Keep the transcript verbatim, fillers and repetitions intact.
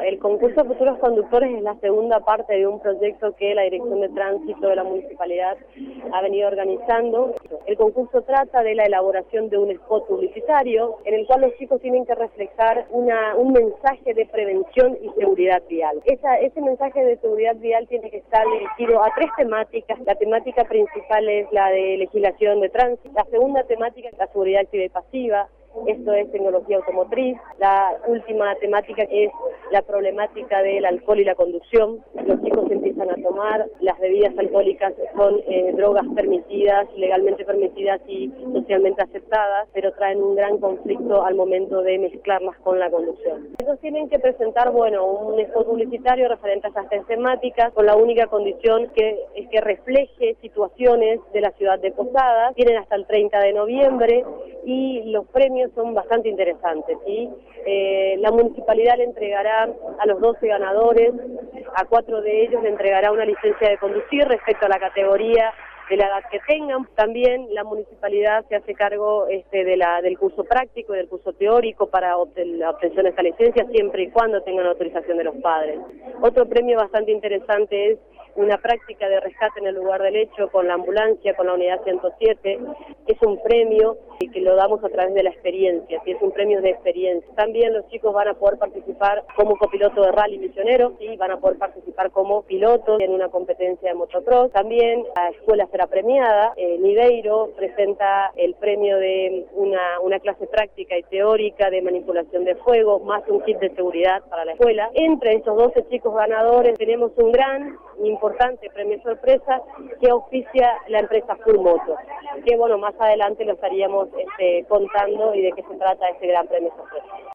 el concurso Futuros Conductores es la segunda parte de un proyecto que la Dirección de Tránsito de la Municipalidad ha venido organizando. El concurso trata de la elaboración de un spot publicitario en el cual los chicos tienen que reflejar una, un mensaje de prevención y seguridad vial. Esa, ese mensaje de seguridad vial tiene que estar dirigido a tres temáticas. La temática principal es la de legislación de tránsito, la segunda temática es la seguridad activa y pasiva. Esto es tecnología automotriz. La última temática es la problemática del alcohol y la conducción. Los chicos empiezan a tomar, las bebidas alcohólicas son eh, drogas permitidas, legalmente permitidas y socialmente aceptadas, pero traen un gran conflicto al momento de mezclarlas con la conducción. Ellos tienen que presentar, bueno, un spot publicitario referente a estas tres temáticas, con la única condición que es que refleje situaciones de la ciudad de Posadas. Tienen hasta el treinta de noviembre y los premios son bastante interesantes, ¿sí? Eh, la municipalidad le entregará a los doce ganadores, a cuatro de ellos le entregará una licencia de conducir respecto a la categoría de la edad que tengan. También la municipalidad se hace cargo este, de la, del curso práctico y del curso teórico para obten, la obtención de esta licencia, siempre y cuando tengan autorización de los padres. Otro premio bastante interesante es una práctica de rescate en el lugar del hecho con la ambulancia, con la unidad ciento siete. Es un premio que lo damos a través de la experiencia, ¿sí? Es un premio de experiencia. También los chicos van a poder participar como copiloto de rally misionero, ¿sí? Van a poder participar como pilotos en una competencia de motocross. También la escuela será premiada. Eh, Niveiro presenta el premio de una, una clase práctica y teórica de manipulación de fuego, más un kit de seguridad para la escuela. Entre estos doce chicos ganadores tenemos un gran importante premio sorpresa que auspicia la empresa Full Moto, que bueno, más adelante lo estaríamos este, contando y de qué se trata este gran premio sorpresa.